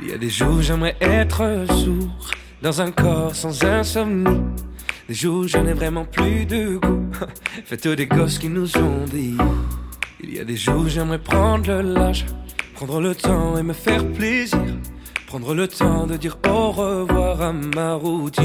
Il y a des jours où j'aimerais être sourd, dans un corps sans insomnie. Des jours où je n'ai vraiment plus de goût, faites des gosses qui nous ont dit. Il y a des jours où j'aimerais prendre le large, prendre le temps et me faire plaisir. Prendre le temps de dire au revoir à ma routine.